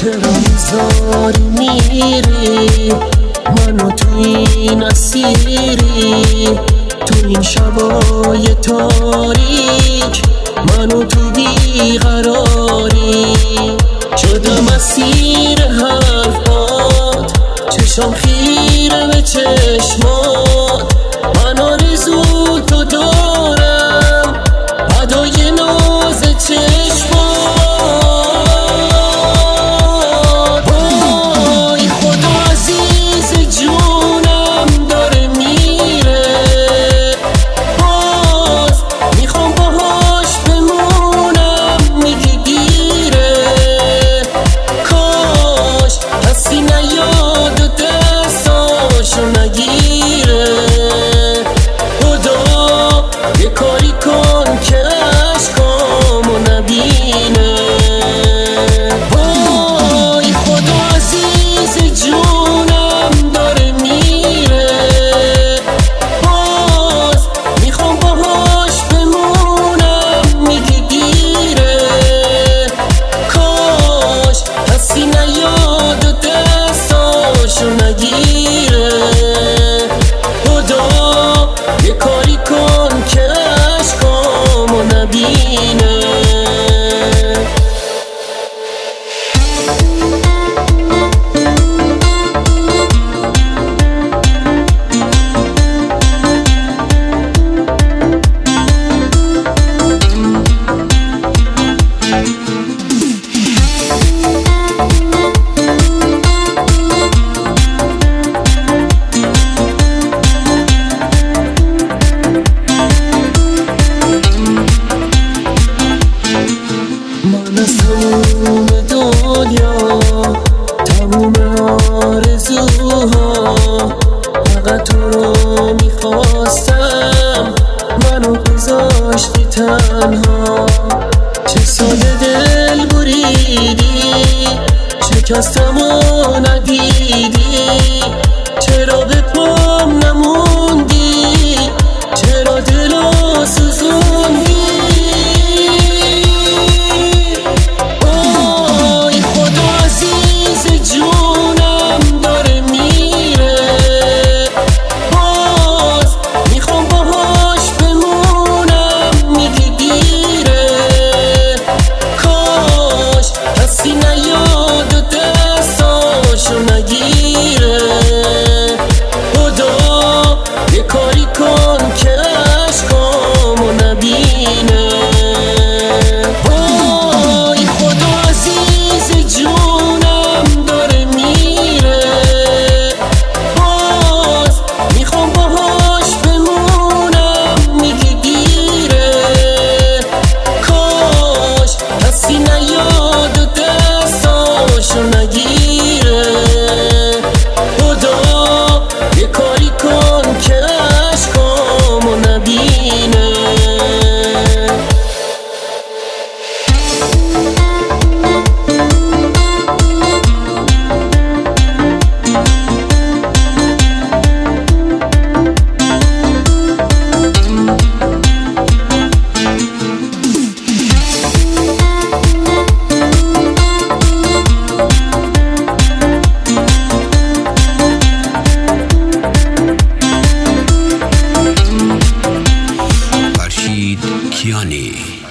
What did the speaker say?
چرا میذاری میری منو تو این اسیری، تو این شبای تاریک منو تو بیقراری. شدم اسیر حرفات، چشم خیره به چشمات، من آرزو تو دارم ادای ناز چشمات. وای خدا عزیز جونم داره میره، باز میخوام باهاش بمونم میگی دیره. کاش کسی نیاد و دستاشو نگیره. خدا یه کاری کن که عشقامو نبینه. وای خدا عزیز جونم داره میره، باز میخوام باهاش بمونم میگی دیره. کاش کسی نیاد و دستاشو نگیره. خدا یه کاری کن که عشقامو نبینه. من از تموم دنیا، تموم آرزوها، فقط تو رو میخواستم، منو گذاشتی تنها. چه ساده دل بریدی، شکستم و ندیدی. چرا به پام نموندی، چرا دلو سوزوندی. جونم داره میره، باز میخوام باهاش بمونم میگی دیره. کاش کسی نیاد و دستاشو نگیره. خدا یه کاری کن که عشقامو نبینه. وای خدا عزیز جونم داره میره، باز میخوام باهاش بمونم میگی دیره. کاش کسی نیاد و دستاشو نگیره. خدا یه کاری کن که عشقامو نبینه. فرشید کیانی.